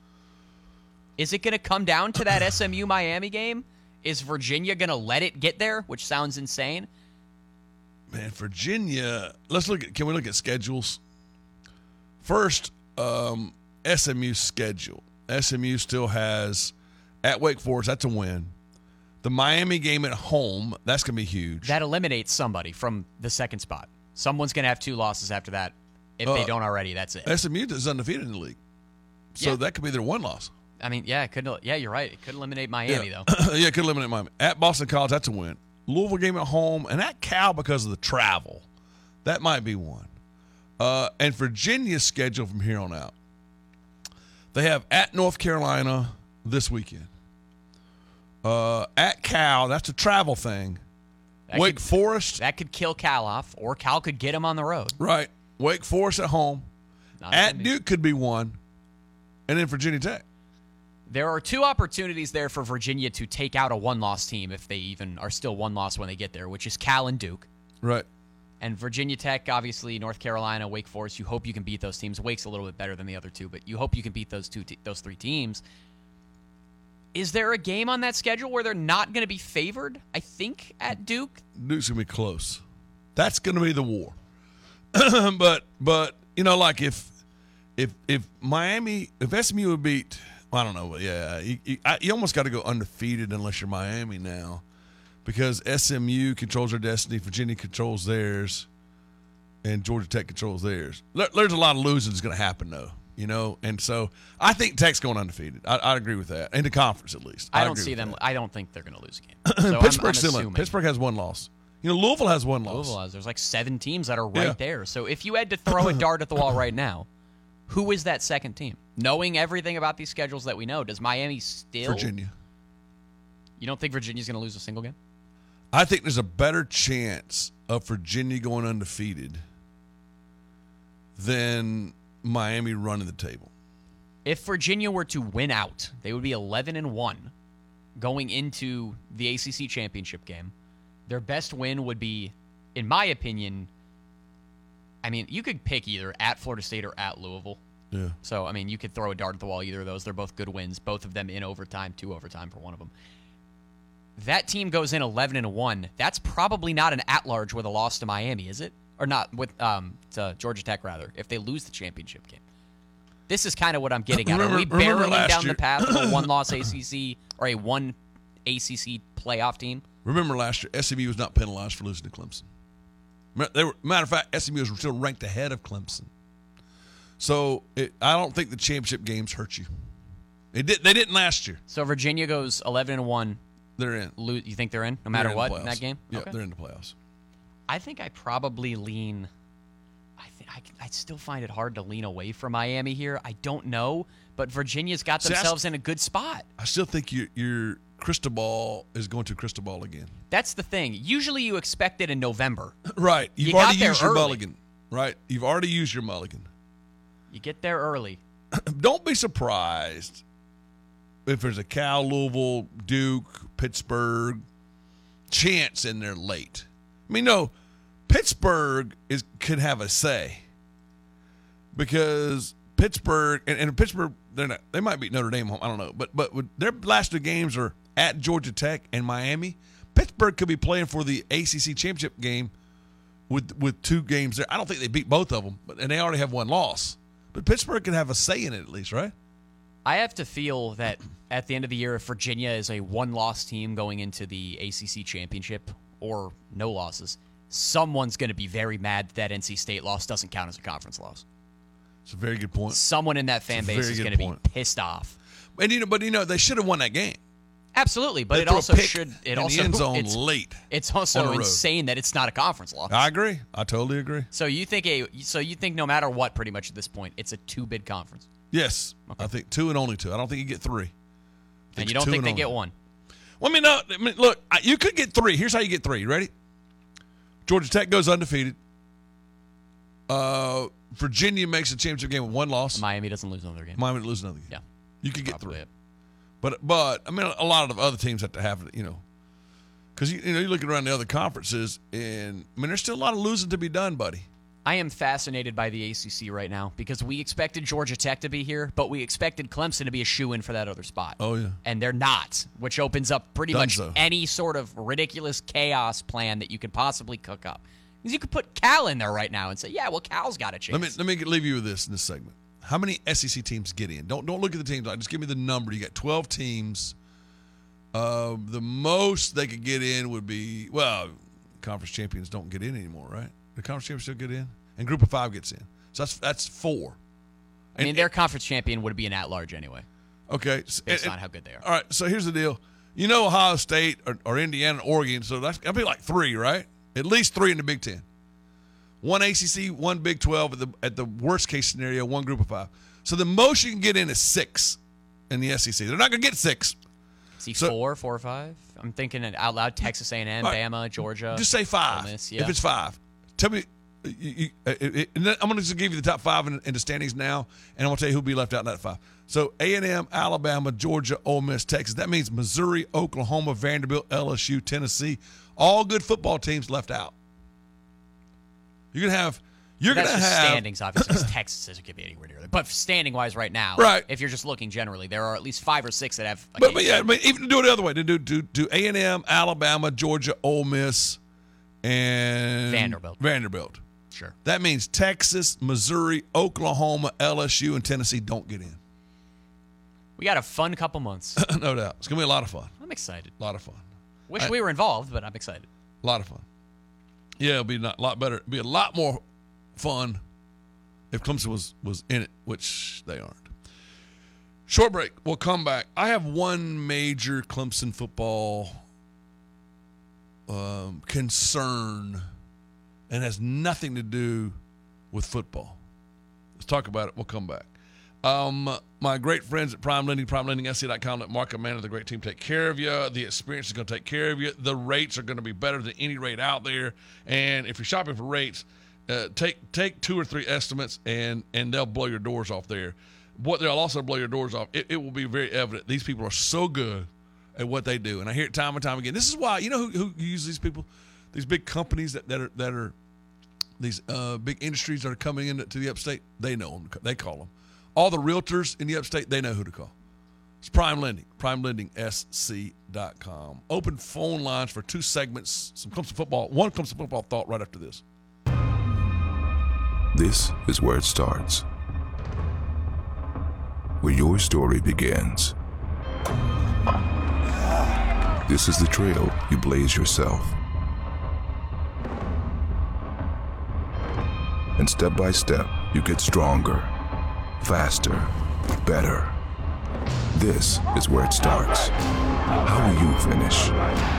Is it going to come down to that S M U Miami game? Is Virginia going to let it get there, which sounds insane? Man, Virginia. Let's look at. Can we look at schedules? First, um, S M U schedule. S M U still has at Wake Forest. That's a win. The Miami game at home. That's going to be huge. That eliminates somebody from the second spot. Someone's going to have two losses after that. If they Uh, don't already, that's it. S M U is undefeated in the league, so Yeah. that could be their one loss. I mean, yeah, it could. Yeah, you're right. It could eliminate Miami, yeah. though. yeah, it could eliminate Miami. At Boston College, that's a win. Louisville game at home, and at Cal because of the travel. That might be one. Uh, and Virginia's schedule from here on out. They have at North Carolina this weekend. Uh, at Cal, that's a travel thing. That Wake could- Forest. That could kill Cal off, or Cal could get him on the road. Right. Wake Forest at home. Not At gonna be- Duke could be one. And then Virginia Tech. There are two opportunities there for Virginia to take out a one-loss team if they even are still one-loss when they get there, which is Cal and Duke. Right. And Virginia Tech, obviously, North Carolina, Wake Forest. You hope you can beat those teams. Wake's a little bit better than the other two, but you hope you can beat those two, te- those three teams. Is there a game on that schedule where they're not going to be favored? I think at Duke. Duke's gonna be close. That's gonna be the war. but but you know, like if if if Miami, if S M U would beat, I don't know, yeah, you, you, I, you almost got to go undefeated unless you're Miami now, because S M U controls their destiny, Virginia controls theirs, and Georgia Tech controls theirs. There, there's a lot of losing that's going to happen though, you know, and so I think Tech's going undefeated. I, I agree with that, in the conference at least. I, I don't agree see with them. that. I don't think they're going to lose a game. So I'm- Pittsburgh's I'm still in. assuming. Pittsburgh has one loss. You know, Louisville has one loss. Louisville has. There's like seven teams that are right Yeah. there. So if you had to throw a dart at the wall right now, Who is that second team? Knowing everything about these schedules that we know, does Miami still... Virginia. You don't think Virginia's going to lose a single game? I think there's a better chance of Virginia going undefeated than Miami running the table. If Virginia were to win out, they would be eleven and one going into the A C C championship game. Their best win would be, in my opinion, I mean, you could pick either at Florida State or at Louisville. Yeah. So, I mean, you could throw a dart at the wall, either of those. They're both good wins, both of them in overtime, two overtime for one of them. That team goes in eleven and one. That's probably not an at-large with a loss to Miami, is it? Or not, with um, to Georgia Tech, rather, if they lose the championship game. This is kind of what I'm getting at. Are we barreling down year? the path of a one-loss A C C or a one A C C playoff team? Remember last year, S M U was not penalized for losing to Clemson. They were, matter of fact, S M U was still ranked ahead of Clemson. So it, I don't think the championship games hurt you. It did. They didn't last year. So Virginia goes eleven and one. They're in. Lo- you think they're in, no matter in what, in that game? Yeah, Okay. they're in the playoffs. I think I probably lean. I think I, I still find it hard to lean away from Miami here. I don't know, but Virginia's got See, I themselves st- in a good spot. I still think your your crystal ball is going to crystal ball again. That's the thing. Usually you expect it in November. Right. You've You got already there used your early. mulligan. Right. You've already used your mulligan. You get there early. Don't be surprised if there's a Cal, Louisville, Duke, Pittsburgh chance in there late. I mean, no, Pittsburgh is could have a say because Pittsburgh and, and Pittsburgh they're not, they might beat Notre Dame home. I don't know, but but with their last two games are at Georgia Tech and Miami. Pittsburgh could be playing for the A C C championship game with with two games there. I don't think they beat both of them, but and they already have one loss. But Pittsburgh can have a say in it at least, right? I have to feel that at the end of the year, if Virginia is a one-loss team going into the A C C championship or no losses, someone's going to be very mad that, that N C State loss doesn't count as a conference loss. It's a very good point. Someone in that fan It's a base very is good going to be point. pissed off. And you know, but you know, they should have won that game. Absolutely, but They it threw a also pick should. It in also the end zone it's, late It's on the also road. insane that it's not a conference loss. I agree. I totally agree. So you think a so you think no matter what, pretty much at this point, it's a two-bid conference, Yes, I think two and only two. I don't think you get three. I and it's you don't two think they only. get one. Well, I mean, no, I mean, look, I- you could get three. Here's how you get three. You ready? Georgia Tech goes undefeated. Uh, Virginia makes a championship game with one loss. Miami doesn't lose another game. Miami loses another game. Yeah, you could get Probably three. it. But but I mean, a lot of the other teams have to have it, you know, because you, you know you look around the other conferences, and I mean, there's still a lot of losing to be done, buddy. I am fascinated by the A C C right now because we expected Georgia Tech to be here, but we expected Clemson to be a shoo-in for that other spot. Oh yeah, And they're not, which opens up pretty much Dunzo. any sort of ridiculous chaos plan that you could possibly cook up. Because you could put Cal in there right now and say, yeah, well, Cal's got a chance. Let me let me get- leave you with this in this segment. How many S E C teams get in? Don't don't look at the teams. Just give me the number. You got twelve teams. Uh, the most they could get in would be well, conference champions don't get in anymore, right? The conference champions still get in, and group of five gets in. So that's that's four. I mean, their conference champion would be an at-large anyway. Okay, s- Based and- on how good they are. All right, so here's the deal. You know Ohio State or, or Indiana, and Oregon, so that's that'd be like three, right? At least three in the Big Ten. One A C C, one Big twelve. At the at the worst case scenario, one group of five. So the most you can get in is six in the S E C. They're not going to get six. See, So- four, four or five? I'm thinking it out loud. Texas A and M, All right. Bama, Georgia. Just say five. Ole Miss, yeah. If it's five, tell me. You, you, uh, it, it- and then I'm going to just give you the top five in, in the standings now, and I'm going to tell you who'll be left out in that five. So A and M, Alabama, Georgia, Ole Miss, Texas. That means Missouri, Oklahoma, Vanderbilt, L S U, Tennessee. All good football teams left out. You're going to have. You're going That's to just have standings, obviously, 'cause Texas isn't going to be anywhere near there. But standing-wise right now, Right. if you're just looking generally, there are at least five or six that have a But, game. but yeah, I mean, even to do it the other way, to do do do A and M, Alabama, Georgia, Ole Miss, and Vanderbilt. Vanderbilt. Sure. That means Texas, Missouri, Oklahoma, L S U, and Tennessee don't get in. We got a fun couple months. No doubt. It's going to be a lot of fun. I'm excited. A lot of fun. Wish I- we were involved, but I'm excited. A lot of fun. Yeah, it'll be a lot better. It'll be a lot more fun if Clemson was, was in it, which they aren't. Short break. We'll come back. I have one major Clemson football um, concern and has nothing to do with football. Let's talk about it. We'll come back. Um, my great friends at Prime Lending, prime lending s c dot com. Let Mark and Amanda, the great team, take care of you. The experience is going to take care of you. The rates are going to be better than any rate out there. And if you're shopping for rates, uh, take take two or three estimates, and and they'll blow your doors off there. What they'll also blow your doors off. It, it will be very evident. These people are so good at what they do, and I hear it time and time again. This is why, you know who, who uses these people? These big companies that, that are that are these uh, big industries that are coming into the upstate. They know them. They call them. All the realtors in the upstate, they know who to call. It's Prime Lending, prime lending s c dot com. Open phone lines for two segments. Some Clemson football. One Clemson football thought right after this. This is where it starts. Where your story begins. This is the trail you blaze yourself. And step by step, you get stronger, faster, better. This is where it starts. How will you finish?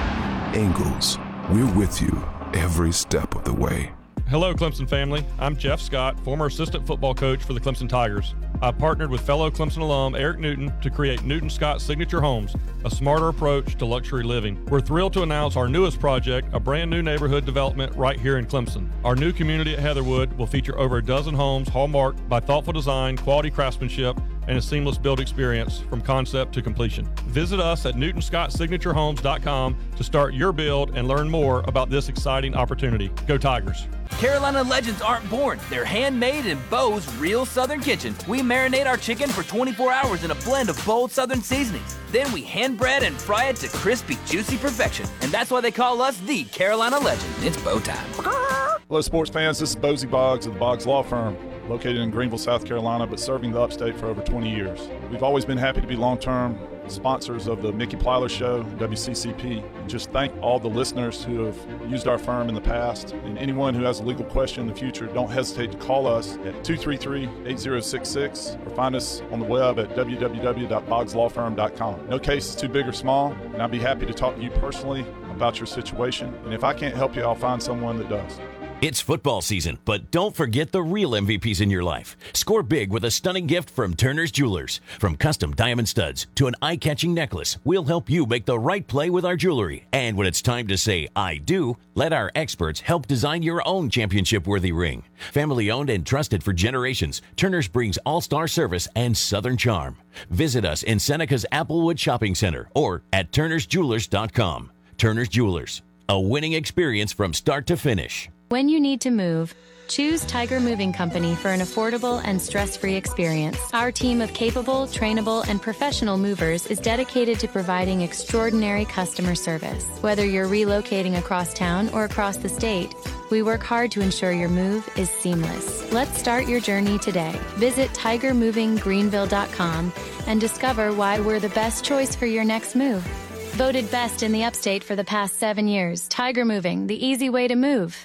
Ingalls, we're with you every step of the way. Hello, Clemson family. I'm Jeff Scott, former assistant football coach for the Clemson Tigers. I've partnered with fellow Clemson alum Eric Newton to create Newton Scott Signature Homes, a smarter approach to luxury living. We're thrilled to announce our newest project, a brand new neighborhood development right here in Clemson. Our new community at Heatherwood will feature over a dozen homes hallmarked by thoughtful design, quality craftsmanship, and a seamless build experience from concept to completion. Visit us at newton scott signature homes dot com to start your build and learn more about this exciting opportunity. Go Tigers. Carolina legends aren't born. They're handmade in Bo's Real Southern Kitchen. We marinate our chicken for twenty-four hours in a blend of bold Southern seasonings. Then we hand bread and fry it to crispy, juicy perfection. And that's why they call us the Carolina Legend. It's Bo time. Hello, sports fans. This is Bozie Boggs of the Boggs Law Firm, located in Greenville, South Carolina, but serving the upstate for over twenty years. We've always been happy to be long-term sponsors of the Mickey Plyler Show, W C C P. Just thank all the listeners who have used our firm in the past, and anyone who has a legal question in the future, don't hesitate to call us at two three three, eight zero six six or find us on the web at w w w dot boggs law firm dot com. No case is too big or small, and I'd be happy to talk to you personally about your situation, and if I can't help you, I'll find someone that does. It's football season, but don't forget the real M V Ps in your life. Score big with a stunning gift from Turner's Jewelers. From custom diamond studs to an eye-catching necklace, we'll help you make the right play with our jewelry. And when it's time to say, I do, let our experts help design your own championship-worthy ring. Family-owned and trusted for generations, Turner's brings all-star service and Southern charm. Visit us in Seneca's Applewood Shopping Center or at turners jewelers dot com. Turner's Jewelers, a winning experience from start to finish. When you need to move, choose Tiger Moving Company for an affordable and stress-free experience. Our team of capable, trainable, and professional movers is dedicated to providing extraordinary customer service. Whether you're relocating across town or across the state, we work hard to ensure your move is seamless. Let's start your journey today. Visit tiger moving greenville dot com and discover why we're the best choice for your next move. Voted best in the upstate for the past seven years. Tiger Moving, the easy way to move.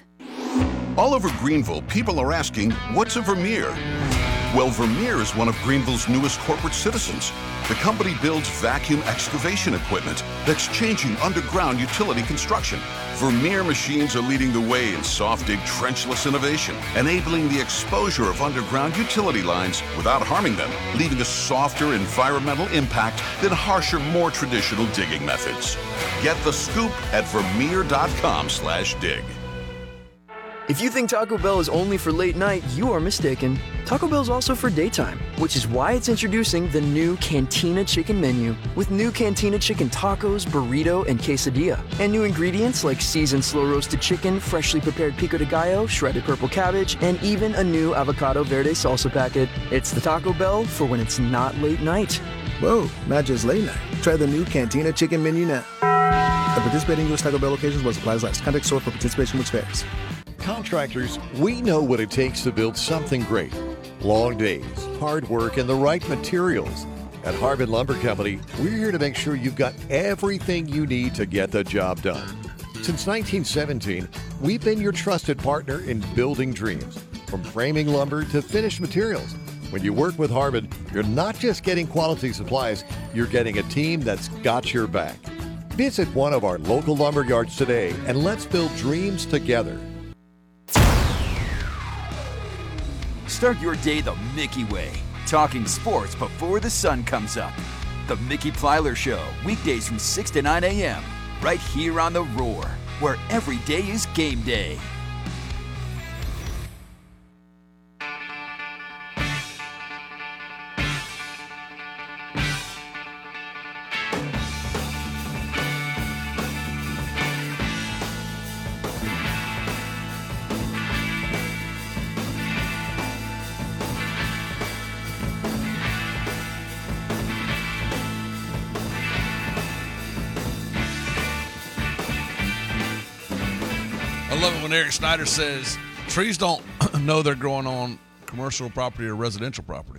All over Greenville, people are asking, what's a Vermeer? Well, Vermeer is one of Greenville's newest corporate citizens. The company builds vacuum excavation equipment that's changing underground utility construction. Vermeer machines are leading the way in soft dig trenchless innovation, enabling the exposure of underground utility lines without harming them, leaving a softer environmental impact than harsher, more traditional digging methods. Get the scoop at vermeer dot com slash dig. If you think Taco Bell is only for late night, you are mistaken. Taco Bell is also for daytime, which is why it's introducing the new Cantina Chicken menu with new Cantina Chicken tacos, burrito, and quesadilla. And new ingredients like seasoned slow-roasted chicken, freshly prepared pico de gallo, shredded purple cabbage, and even a new avocado verde salsa packet. It's the Taco Bell for when it's not late night. Whoa, not just late night. Try the new Cantina Chicken menu now. At participating U S Taco Bell locations was supplies last. Contact store for participation which varies. Contractors, we know what it takes to build something great. Long days, hard work, and the right materials. At Harbin Lumber Company, we're here to make sure you've got everything you need to get the job done. Since nineteen seventeen, we've been your trusted partner in building dreams, from framing lumber to finished materials. When you work with Harbin, you're not just getting quality supplies, you're getting a team that's got your back. Visit one of our local lumber yards today and let's build dreams together. Start your day the Mickey way, talking sports before the sun comes up. The Mickey Plyler Show, weekdays from six to nine a.m., right here on The Roar, where every day is game day. I love it when Eric Snyder says trees don't know they're growing on commercial property or residential property.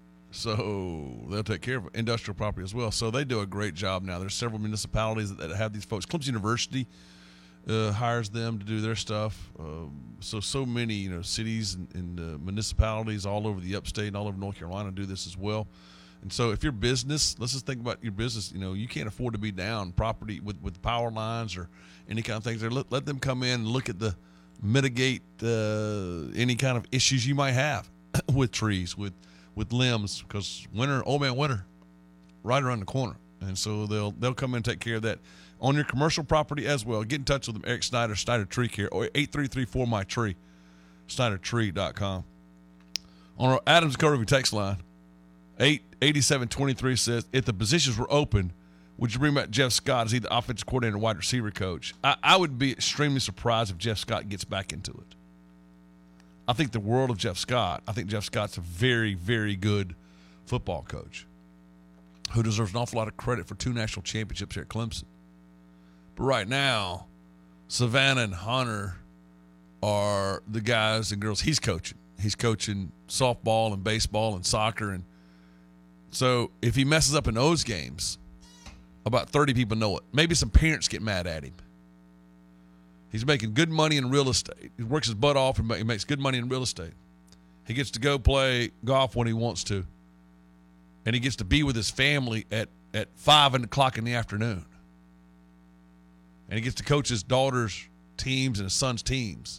So they'll take care of industrial property as well. So they do a great job now. There's several municipalities that, that have these folks. Clemson University uh, hires them to do their stuff. Um, so, so many, you know, cities and, and uh, municipalities all over the upstate and all over North Carolina do this as well. And so if your business, let's just think about your business, you know, you can't afford to be down property with, with power lines or any kind of things there. Let, let them come in and look at the, mitigate uh, any kind of issues you might have with trees, with, with limbs, because winter, old man winter, right around the corner. And so they'll, they'll come in and take care of that on your commercial property as well. Get in touch with them, Eric Snyder, Snyder Tree Care, or eight three three four my tree, snyder tree dot com. On our Adams Curvy text line, eight eighty-seven twenty-three says, if the positions were open, would you bring back Jeff Scott as either offensive coordinator or wide receiver coach? I, I would be extremely surprised if Jeff Scott gets back into it. I think the world of Jeff Scott. I think Jeff Scott's a very, very good football coach who deserves an awful lot of credit for two national championships here at Clemson. But right now, Savannah and Hunter are the guys and girls he's coaching. He's coaching softball and baseball and soccer. And so if he messes up in those games, about thirty people know it. Maybe some parents get mad at him. He's making good money in real estate. He works his butt off and he makes good money in real estate. He gets to go play golf when he wants to. And he gets to be with his family at, at five o'clock in the afternoon. And he gets to coach his daughter's teams and his son's teams.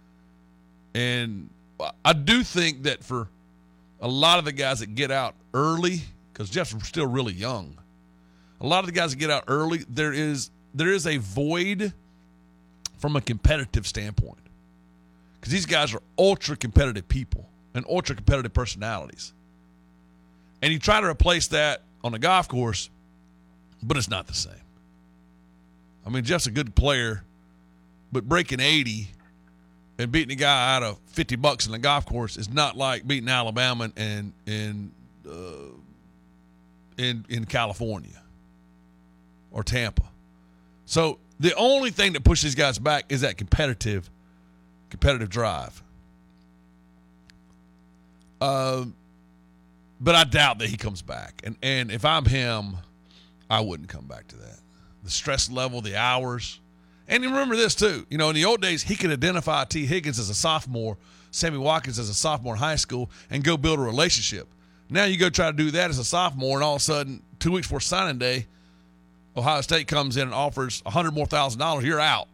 And I do think that for a lot of the guys that get out early, because Jeff's still really young, a lot of the guys that get out early, there is there is a void from a competitive standpoint. Because these guys are ultra-competitive people and ultra-competitive personalities. And you try to replace that on the golf course, but it's not the same. I mean, Jeff's a good player, but breaking eighty and beating a guy out of fifty bucks in the golf course is not like beating Alabama and in uh, in in California or Tampa. So the only thing that pushes these guys back is that competitive competitive drive. Uh, but I doubt that he comes back. And and if I'm him, I wouldn't come back to that. The stress level, the hours. And you remember this, too. You know, in the old days, he could identify T. Higgins as a sophomore, Sammy Watkins as a sophomore in high school, and go build a relationship. Now you go try to do that as a sophomore, and all of a sudden, two weeks before signing day, Ohio State comes in and offers a hundred more thousand dollars. You're out.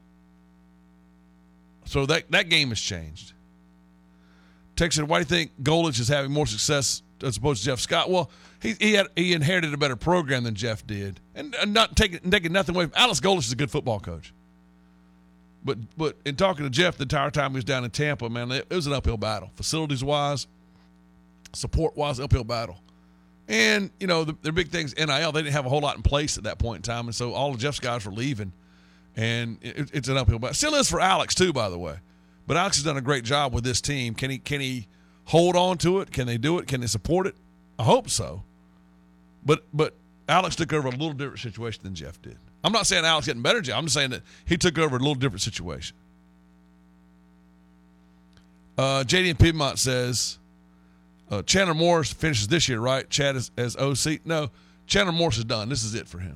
So that, that game has changed. Texas, why do you think Golich is having more success as opposed to Jeff Scott? Well, he he, had, he inherited a better program than Jeff did. And, and not taking, taking nothing away from Alex Golich is a good football coach. But but in talking to Jeff the entire time he was down in Tampa, man, it, it was an uphill battle. Facilities-wise, support-wise, uphill battle. And, you know, the, their big things, N I L, they didn't have a whole lot in place at that point in time. And so all of Jeff's guys were leaving. And it, it's an uphill battle. Still is for Alex, too, by the way. But Alex has done a great job with this team. Can he can he hold on to it? Can they do it? Can they support it? I hope so. But but Alex took over a little different situation than Jeff did. I'm not saying Alex getting a better job. I'm just saying that he took over a little different situation. Uh, J D in Piedmont says, uh, Chandler Morris finishes this year, right? Chad is, as O C? No, Chandler Morris is done. This is it for him.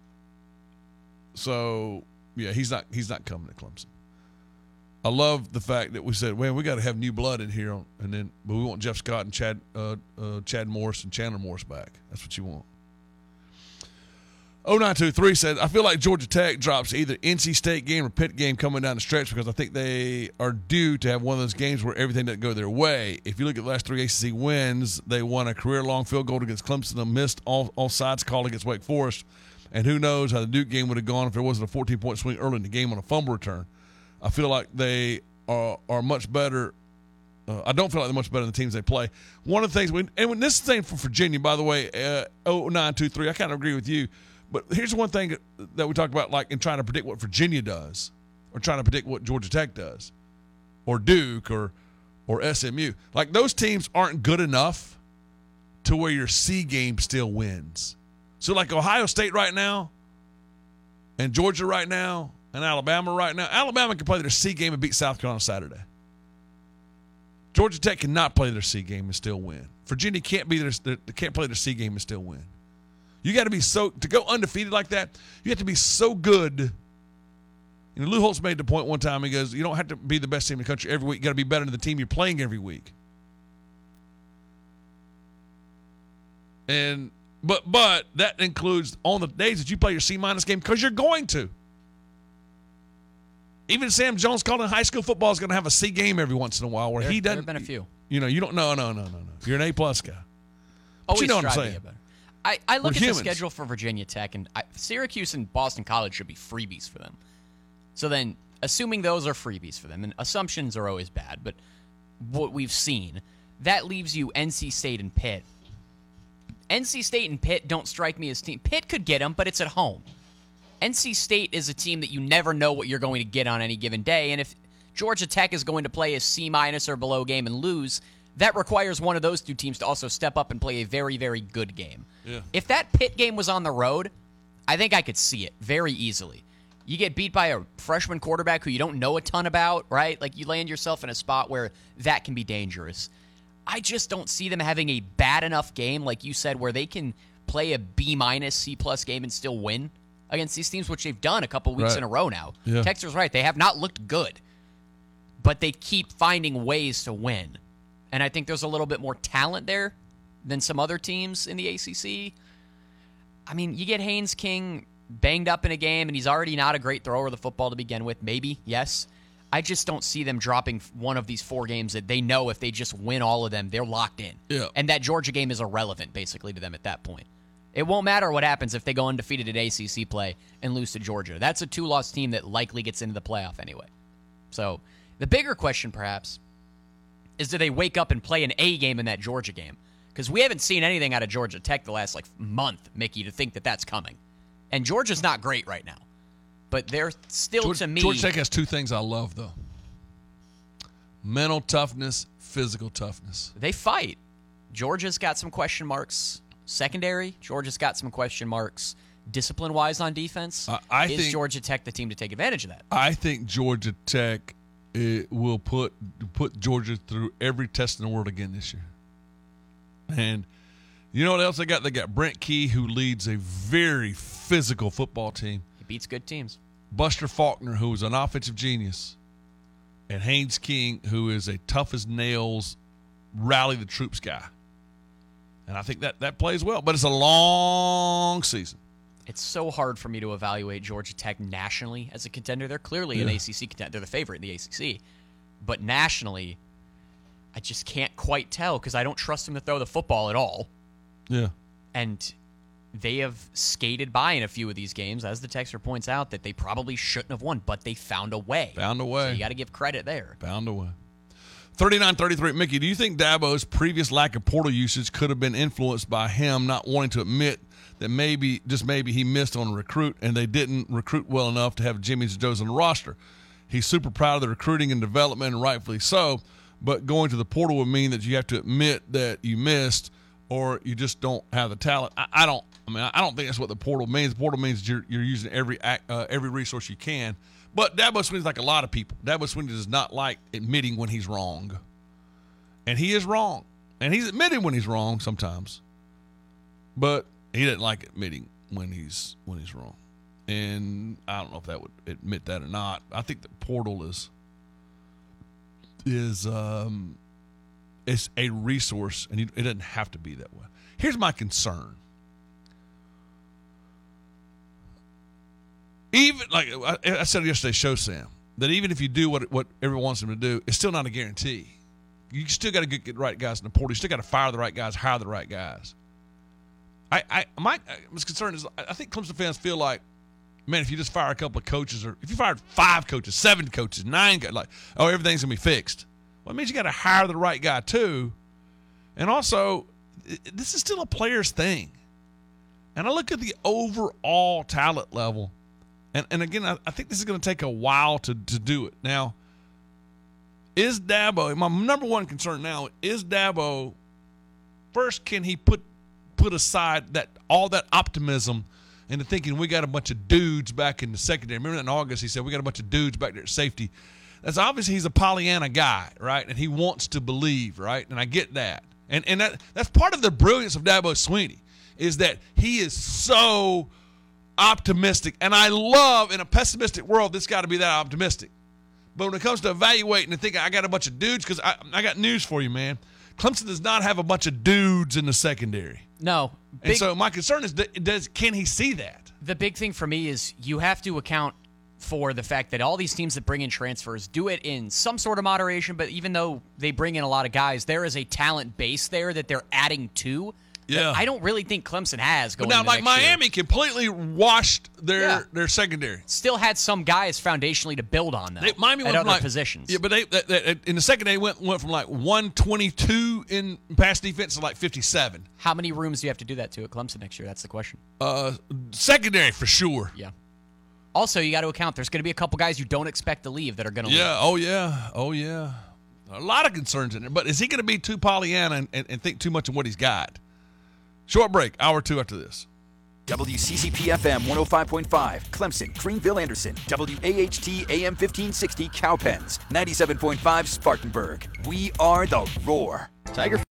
So, yeah, he's not he's not coming to Clemson. I love the fact that we said, man, we got to have new blood in here, and then but we want Jeff Scott and Chad uh, uh, Chad Morris and Chandler Morris back. That's what you want. oh nine two three said, I feel like Georgia Tech drops either N C State game or Pitt game coming down the stretch because I think they are due to have one of those games where everything doesn't go their way. If you look at the last three A C C wins, they won a career-long field goal against Clemson, a missed all, all sides call against Wake Forest, and who knows how the Duke game would have gone if there wasn't a fourteen-point swing early in the game on a fumble return. I feel like they are, are much better. Uh, I don't feel like they're much better than the teams they play. One of the things, we, and when this is the same for Virginia, by the way, uh, oh nine two three, I kind of agree with you. But here's one thing that we talked about, like in trying to predict what Virginia does, or trying to predict what Georgia Tech does, or Duke, or or S M U. Like those teams aren't good enough to where your C game still wins. So like Ohio State right now, and Georgia right now, and Alabama right now. Alabama can play their C game and beat South Carolina Saturday. Georgia Tech cannot play their C game and still win. Virginia can't be their, their can't play their C game and still win. You got to be so to go undefeated like that. You have to be so good. You know, Lou Holtz made the point one time. He goes, "You don't have to be the best team in the country every week. You got to be better than the team you're playing every week." And but but that includes on the days that you play your C minus game because you're going to. Even Sam Jones calling high school football is going to have a C game every once in a while where there, he doesn't. There have been a few. You know, you don't. No, no, no, no, no. You're an A plus guy. But Always you know what I'm strive to saying. get better. I, I look We're at humans. the schedule for Virginia Tech, and I, Syracuse and Boston College should be freebies for them. So then, assuming those are freebies for them, and assumptions are always bad, but what we've seen, that leaves you N C State and Pitt. N C State and Pitt don't strike me as team. Pitt could get them, but it's at home. N C State is a team that you never know what you're going to get on any given day, and if Georgia Tech is going to play a C-minus or below game and lose, that requires one of those two teams to also step up and play a very, very good game. Yeah. If that Pitt game was on the road, I think I could see it very easily. You get beat by a freshman quarterback who you don't know a ton about, right? Like you land yourself in a spot where that can be dangerous. I just don't see them having a bad enough game, like you said, where they can play a B-minus, C-plus game and still win against these teams, which they've done a couple weeks Right. in a row now. Yeah. Texter's right. They have not looked good, but they keep finding ways to win. And I think there's a little bit more talent there than some other teams in the A C C. I mean, you get Haynes King banged up in a game, and he's already not a great thrower of the football to begin with. Maybe, yes. I just don't see them dropping one of these four games that they know if they just win all of them, they're locked in. Yeah. And that Georgia game is irrelevant, basically, to them at that point. It won't matter what happens if they go undefeated at A C C play and lose to Georgia. That's a two-loss team that likely gets into the playoff anyway. So the bigger question, perhaps, is do they wake up and play an A game in that Georgia game? Because we haven't seen anything out of Georgia Tech the last like month, Mickey, to think that that's coming. And Georgia's not great right now. But they're still, Georgia, to me... Georgia Tech has two things I love, though. Mental toughness, physical toughness. They fight. Georgia's got some question marks. Secondary, Georgia's got some question marks. Discipline-wise on defense, Uh, I is think- Georgia Tech the team to take advantage of that? I think Georgia Tech it will put put Georgia through every test in the world again this year. And you know what else they got? They got Brent Key, who leads a very physical football team. He beats good teams. Buster Faulkner, who is an offensive genius. And Haynes King, who is a tough as nails, rally the troops guy. And I think that, that plays well. But it's a long season. It's so hard for me to evaluate Georgia Tech nationally as a contender. They're clearly an Yeah. A C C contender. They're the favorite in the A C C. But nationally, I just can't quite tell because I don't trust them to throw the football at all. Yeah. And they have skated by in a few of these games, as the texter points out, that they probably shouldn't have won, but they found a way. Found a way. So you got to give credit there. Found a way. thirty-nine thirty-three. Mickey, do you think Dabo's previous lack of portal usage could have been influenced by him not wanting to admit that maybe, just maybe, he missed on a recruit and they didn't recruit well enough to have Jimmy's and Joe's on the roster? He's super proud of the recruiting and development, and rightfully so, but going to the portal would mean that you have to admit that you missed or you just don't have the talent. I, I don't. I mean, I don't think that's what the portal means. The portal means that you're, you're using every act, uh, every resource you can. But Dabo Swinney's like a lot of people. Dabo Swinney does not like admitting when he's wrong. And he is wrong. And he's admitted when he's wrong sometimes. But he doesn't like admitting when he's when he's wrong. And I don't know if that would admit that or not. I think the portal is is um it's a resource, and it doesn't have to be that way. Here's my concern. even like I, I said yesterday, show Sam that even if you do what what everyone wants him to do, it's still not a guarantee. You still got to get, get the right guys in the portal. You still got to fire the right guys, hire the right guys. I, I my was concerned is I think Clemson fans feel like, man, if you just fire a couple of coaches, or if you fired five coaches, seven coaches, nine coaches, like, oh, everything's gonna be fixed. Well, it means you got to hire the right guy too, and also this is still a player's thing. And I look at the overall talent level, and and again, I, I think this is going to take a while to to do it. Now, is Dabo, my number one concern now, is Dabo, first, can he put put aside that all that optimism into thinking we got a bunch of dudes back in the secondary? Remember that in August he said we got a bunch of dudes back there at safety. That's obviously he's a Pollyanna guy, right? And he wants to believe, right? And I get that. And and that that's part of the brilliance of Dabo Swinney, is that he is so optimistic. And I love, in a pessimistic world, this got to be that optimistic. But when it comes to evaluating and thinking, I got a bunch of dudes, because I, I got news for you, man. Clemson does not have a bunch of dudes in the secondary. No. Big, and so my concern is, does can he see that? The big thing for me is you have to account for the fact that all these teams that bring in transfers do it in some sort of moderation, but even though they bring in a lot of guys, there is a talent base there that they're adding to. Yeah, I don't really think Clemson has going. But now, into like next Miami, year. completely washed their Yeah. their secondary. Still had some guys foundationally to build on, though. They, Miami at went other from like, positions. Yeah, but they, they, they in the second they went went from like one twenty-two in pass defense to like fifty-seven. How many rooms do you have to do that to at Clemson next year? That's the question. Uh, secondary for sure. Yeah. Also, you got to account there's going to be a couple guys you don't expect to leave that are going to Yeah. leave. Oh yeah. Oh yeah. A lot of concerns in there, but is he going to be too Pollyanna and, and, and think too much of what he's got? Short break, hour two after this. W C C P F M one oh five point five, Clemson, Greenville, Anderson. W A H T A M fifteen sixty, Cowpens. ninety-seven point five, Spartanburg. We are the Roar. Tiger.